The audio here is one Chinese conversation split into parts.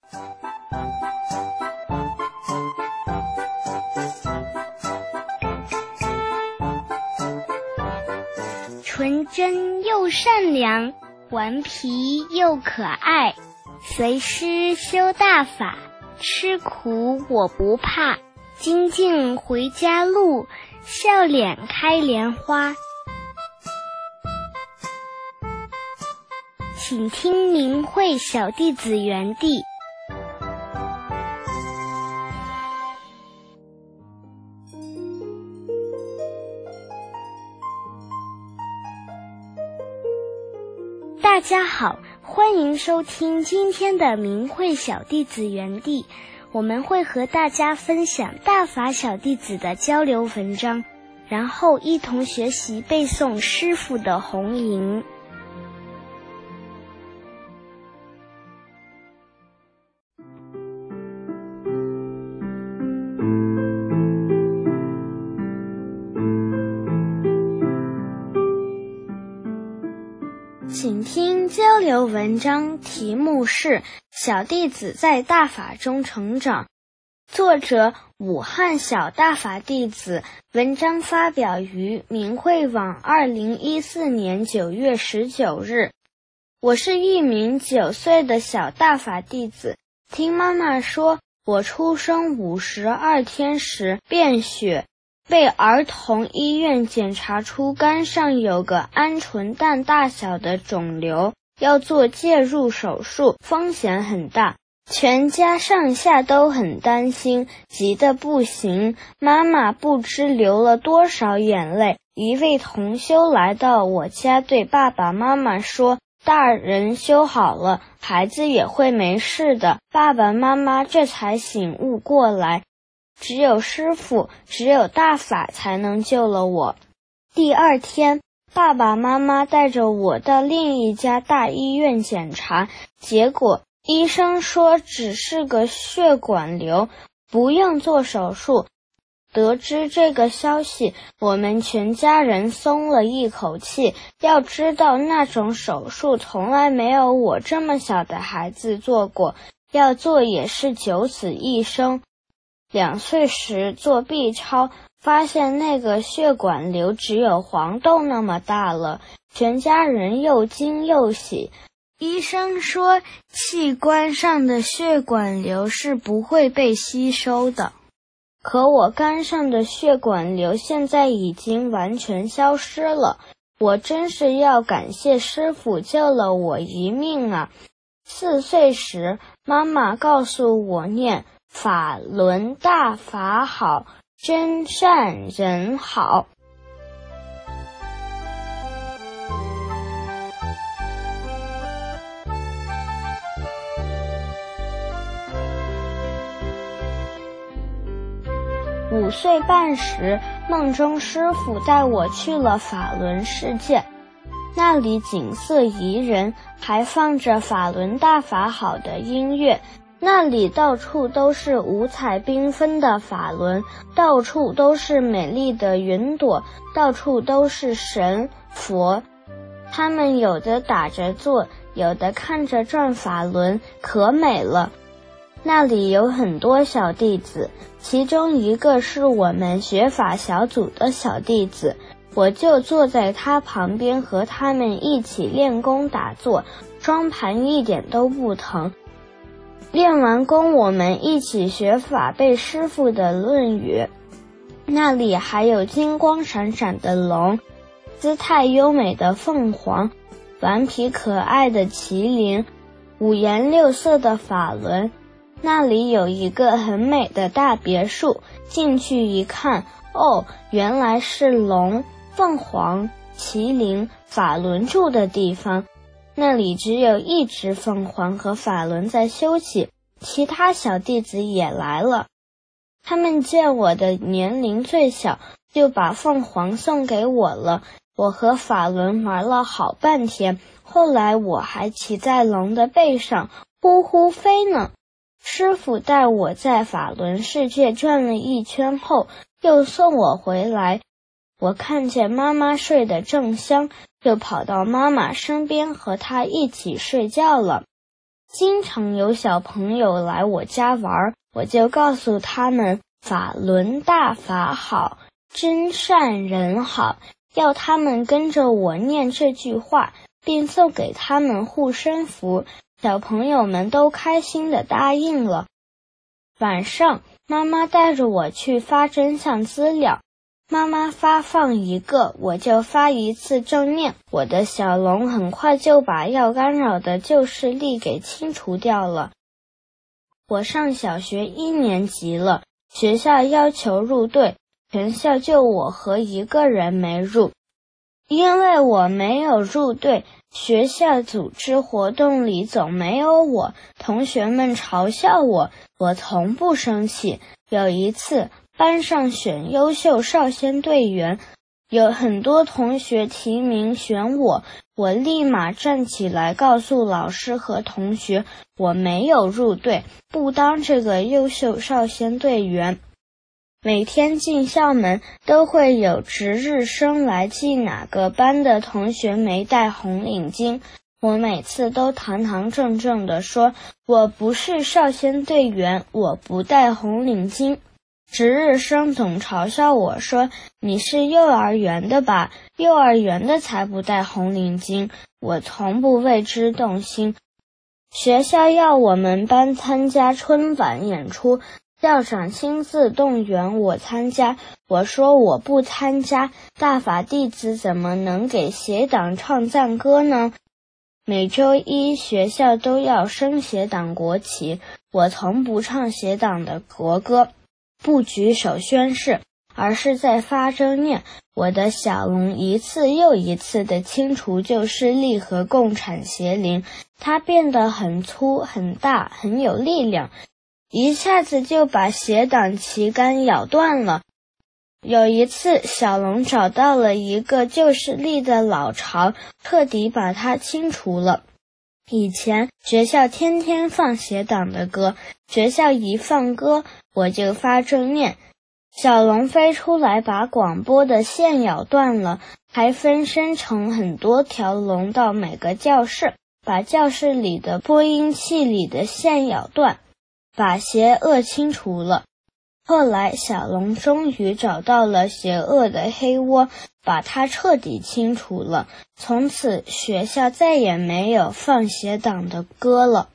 纯真又善良，顽皮又可爱，随师修大法，吃苦我不怕，精进回家路，笑脸开莲花。请听明慧小弟子园地。大家好，欢迎收听今天的明慧小弟子园地，我们会和大家分享大法小弟子的交流文章，然后一同学习背诵师父的弘吟。请听交流文章，题目是小弟子在大法中成长，作者武汉小大法弟子，文章发表于明慧网2014年9月19日。我是一名9岁的小大法弟子，听妈妈说，我出生52天时便血，被儿童医院检查出肝上有个鹌鹑蛋大小的肿瘤，要做介入手术，风险很大。全家上下都很担心，急得不行。妈妈不知流了多少眼泪。一位同修来到我家，对爸爸妈妈说，大人修好了，孩子也会没事的。爸爸妈妈这才醒悟过来，只有师父，只有大法才能救了我。第二天，爸爸妈妈带着我到另一家大医院检查，结果医生说只是个血管瘤，不用做手术。得知这个消息，我们全家人松了一口气。要知道那种手术从来没有我这么小的孩子做过，要做也是九死一生。2岁时做 B 超，发现那个血管瘤只有黄豆那么大了，全家人又惊又喜。医生说，器官上的血管瘤是不会被吸收的。可我肝上的血管瘤现在已经完全消失了，我真是要感谢师父救了我一命啊！4岁时，妈妈告诉我念法轮大法好，真善人好。5岁半时，梦中师父带我去了法轮世界，那里景色宜人，还放着法轮大法好的音乐。那里到处都是五彩缤纷的法轮，到处都是美丽的云朵，到处都是神佛，他们有的打着坐，有的看着转法轮，可美了。那里有很多小弟子，其中一个是我们学法小组的小弟子，我就坐在他旁边和他们一起练功打坐，双盘一点都不疼。练完功，我们一起学法背师父的论语。那里还有金光闪闪的龙，姿态优美的凤凰，顽皮可爱的麒麟，五颜六色的法轮。那里有一个很美的大别墅，进去一看，哦，原来是龙、凤凰、麒麟、法轮住的地方。那里只有一只凤凰和法轮在休息，其他小弟子也来了。他们见我的年龄最小，就把凤凰送给我了。我和法轮玩了好半天，后来我还骑在龙的背上，呼呼飞呢。师父带我在法轮世界转了一圈后，又送我回来。我看见妈妈睡得正香，就跑到妈妈身边和她一起睡觉了。 经常有小朋友来我家玩，我就告诉他们法轮大法好，真善人好，要他们跟着我念这句话，并送给他们护身符。小朋友们都开心地答应了。晚上，妈妈带着我去发真相资料，妈妈发放一个，我就发一次正念。我的小龙很快就把要干扰的旧势力给清除掉了。我上小学1年级了，学校要求入队，全校就我和一个人没入。因为我没有入队，学校组织活动里总没有我，同学们嘲笑我，我从不生气。有一次，班上选优秀少先队员，有很多同学提名选我，我立马站起来告诉老师和同学，我没有入队，不当这个优秀少先队员。每天进校门都会有值日生来记哪个班的同学没带红领巾，我每次都堂堂正正地说，我不是少先队员，我不带红领巾。值日生总嘲笑我说，你是幼儿园的吧？幼儿园的才不带红领巾。我从不为之动心。学校要我们班参加春晚演出，校长亲自动员我参加，我说我不参加，大法弟子怎么能给邪党唱赞歌呢？每周一学校都要升邪党国旗，我从不唱邪党的国歌，不举手宣誓，而是在发正念。我的小龙一次又一次地清除旧势力和共产邪灵，它变得很粗很大，很有力量，一下子就把邪党旗杆咬断了。有一次，小龙找到了一个旧势力的老巢，彻底把它清除了。以前学校天天放邪党的歌，学校一放歌，我就发正念。小龙飞出来把广播的线咬断了，还分身成很多条龙到每个教室，把教室里的播音器里的线咬断，把邪恶清除了。后来小龙终于找到了邪恶的黑窝，把它彻底清除了。从此学校再也没有放邪党的歌了。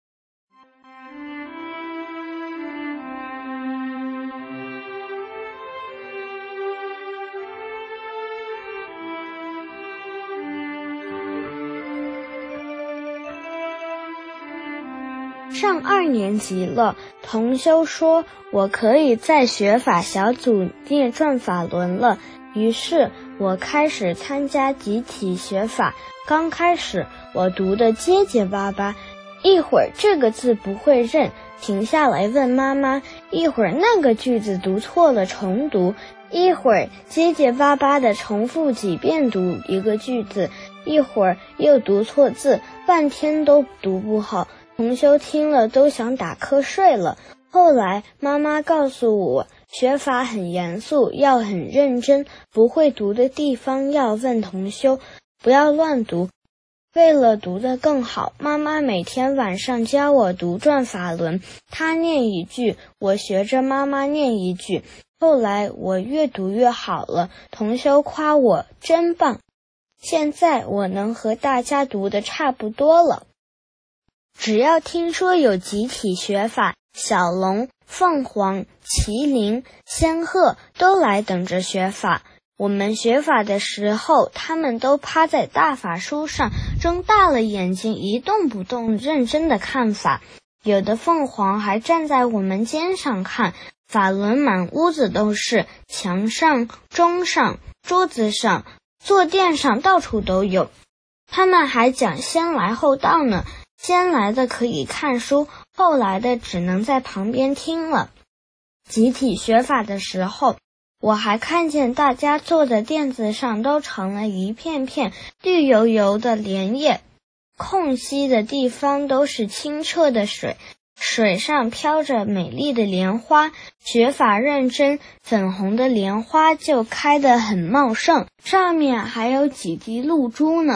上2年级了，同修说我可以在学法小组念转法轮了，于是我开始参加集体学法。刚开始我读得结结巴巴，一会儿这个字不会认，停下来问妈妈，一会儿那个句子读错了重读，一会儿结结巴巴地重复几遍读一个句子，一会儿又读错字，半天都读不好。同修听了都想打瞌睡了。后来妈妈告诉我，学法很严肃，要很认真，不会读的地方要问同修，不要乱读。为了读得更好，妈妈每天晚上教我读转法轮，她念一句，我学着妈妈念一句。后来我越读越好了，同修夸我真棒。现在我能和大家读得差不多了。只要听说有集体学法，小龙、凤凰、麒麟、仙鹤都来等着学法。我们学法的时候，他们都趴在大法书上，睁大了眼睛一动不动，认真的看法。有的凤凰还站在我们肩上看，法轮满屋子都是，墙上、钟上、桌子上、坐垫上到处都有。他们还讲先来后到呢，先来的可以看书，后来的只能在旁边听了。集体学法的时候，我还看见大家坐的垫子上都成了一片片绿油油的莲叶，空隙的地方都是清澈的水，水上飘着美丽的莲花。学法认真，粉红的莲花就开得很茂盛，上面还有几滴露珠呢。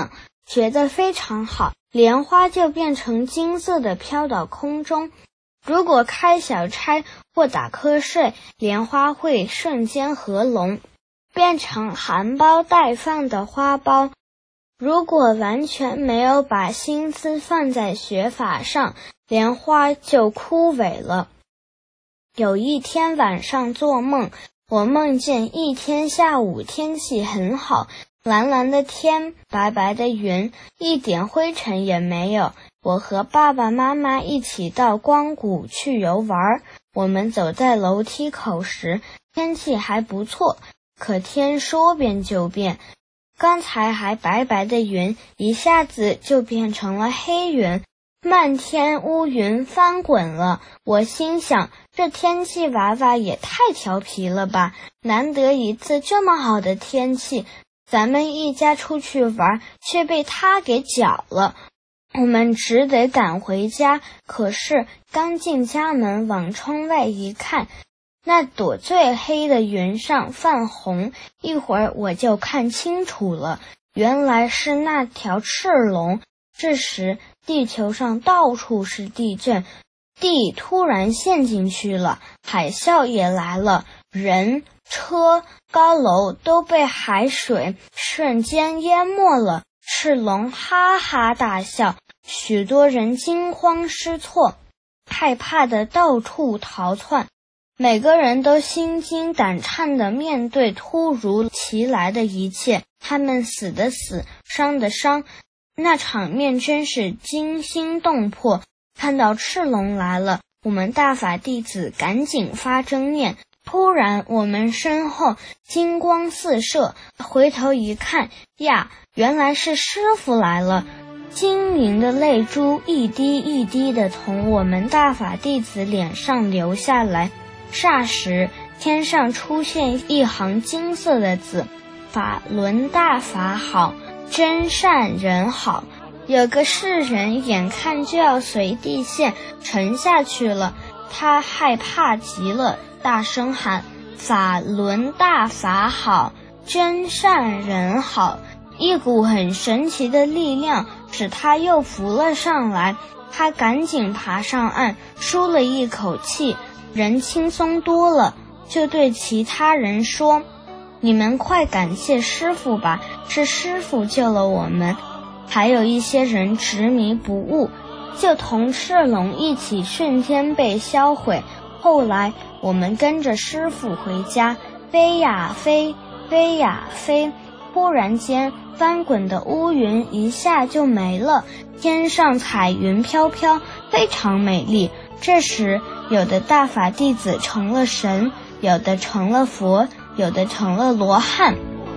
觉得非常好，莲花就变成金色的飘到空中。如果开小差或打瞌睡，莲花会瞬间合拢，变成含苞待放的花苞。如果完全没有把心思放在学法上，莲花就枯萎了。有一天晚上做梦，我梦见一天下午天气很好，蓝蓝的天，白白的云，一点灰尘也没有。我和爸爸妈妈一起到光谷去游玩，我们走在楼梯口时，天气还不错，可天说变就变。刚才还白白的云，一下子就变成了黑云，漫天乌云翻滚了。我心想，这天气娃娃也太调皮了吧，难得一次这么好的天气，咱们一家出去玩，却被他给搅了。我们只得赶回家，可是刚进家门，往窗外一看，那朵最黑的云上泛红，一会儿我就看清楚了，原来是那条赤龙。这时地球上到处是地震，地突然陷进去了，海啸也来了，人、车、高楼都被海水瞬间淹没了。赤龙哈哈大笑，许多人惊慌失措，害怕的到处逃窜。每个人都心惊胆颤地面对突如其来的一切，他们死的死，伤的伤，那场面真是惊心动魄。看到赤龙来了，我们大法弟子赶紧发正念。突然我们身后金光四射，回头一看呀，原来是师父来了。晶莹的泪珠一滴一滴地从我们大法弟子脸上流下来，霎时天上出现一行金色的字：法轮大法好，真善人好。有个世人眼看就要随地线沉下去了，他害怕极了，大声喊：法轮大法好，真善人好。一股很神奇的力量使他又浮了上来，他赶紧爬上岸，舒了一口气，人轻松多了，就对其他人说：你们快感谢师父吧，是师父救了我们。还有一些人执迷不悟，就同赤龙一起瞬间被销毁。后来我们跟着师父回家，飞呀飞，飞呀飞，忽然间翻滚的乌云一下就没了，天上彩云飘飘，非常美丽。这时有的大法弟子成了神，有的成了佛，有的成了罗汉。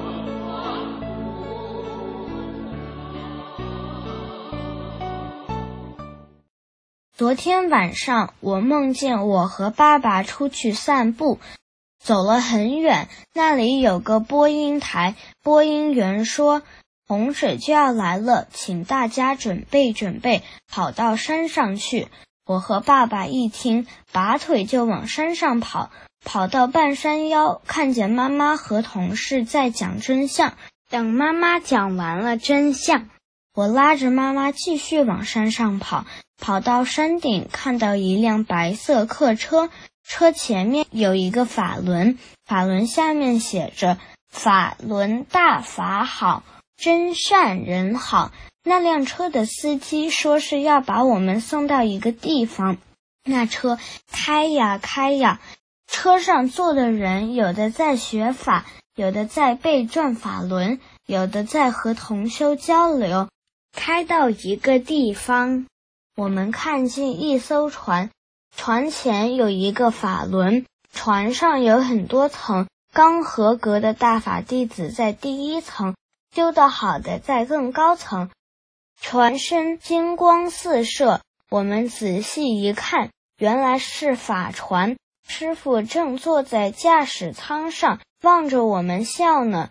昨天晚上我梦见我和爸爸出去散步，走了很远，那里有个播音台，播音员说洪水就要来了，请大家准备准备，跑到山上去。我和爸爸一听，拔腿就往山上跑，跑到半山腰，看见妈妈和同事在讲真相。等妈妈讲完了真相，我拉着妈妈继续往山上跑，跑到山顶，看到一辆白色客车，车前面有一个法轮，法轮下面写着法轮大法好，真善人好。那辆车的司机说是要把我们送到一个地方，那车开呀开呀，车上坐的人有的在学法，有的在背转法轮，有的在和同修交流。开到一个地方，我们看见一艘船，船前有一个法轮，船上有很多层，刚合格的大法弟子在第一层，修得好的在更高层。船身金光四射，我们仔细一看，原来是法船，师父正坐在驾驶舱上，望着我们笑呢。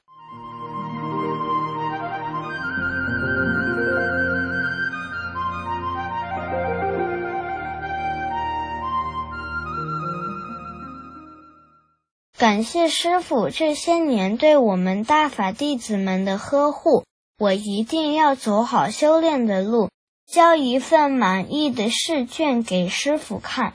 感谢师父这些年对我们大法弟子们的呵护， 我一定要走好修炼的路，交一份满意的试卷给师傅看。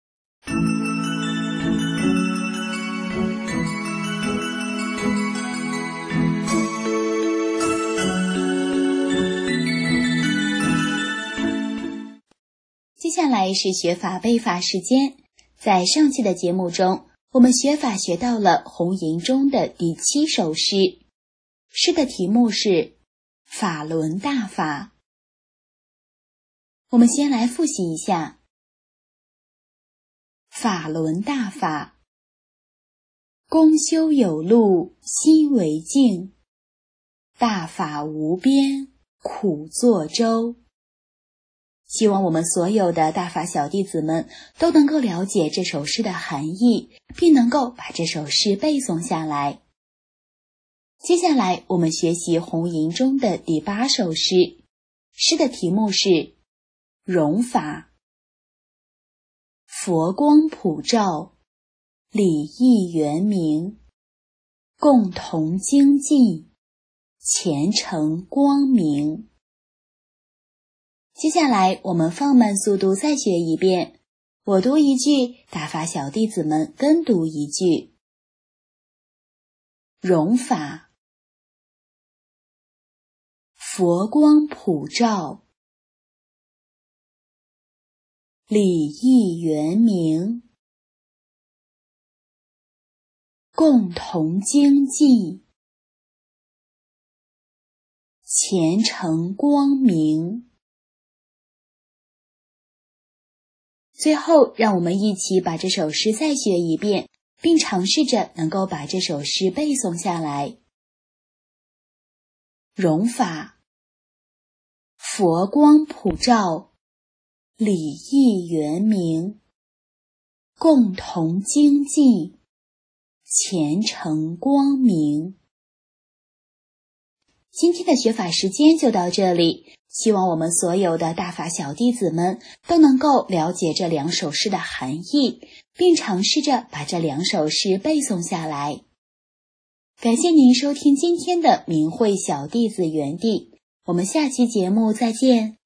接下来是学法背法时间。在上期的节目中，我们学法学到了红吟中的第7首诗，诗的题目是法轮大法。我们先来复习一下。法轮大法，公修有路心为径，大法无边苦作舟。希望我们所有的大法小弟子们都能够了解这首诗的含义，并能够把这首诗背诵下来。接下来我们学习红吟中的第8首诗，诗的题目是融法。佛光普照，礼义圆明，共同精进，虔诚光明。接下来我们放慢速度再学一遍，我读一句，大法小弟子们跟读一句。融法，佛光普照，礼义圆明，共同精进，虔诚光明。最后，让我们一起把这首诗再学一遍，并尝试着能够把这首诗背诵下来。融法，佛光普照，礼义圆明，共同精进，虔诚光明。今天的学法时间就到这里，希望我们所有的大法小弟子们都能够了解这2首诗的含义，并尝试着把这2首诗背诵下来。感谢您收听今天的明慧小弟子园地，我们下期节目再见。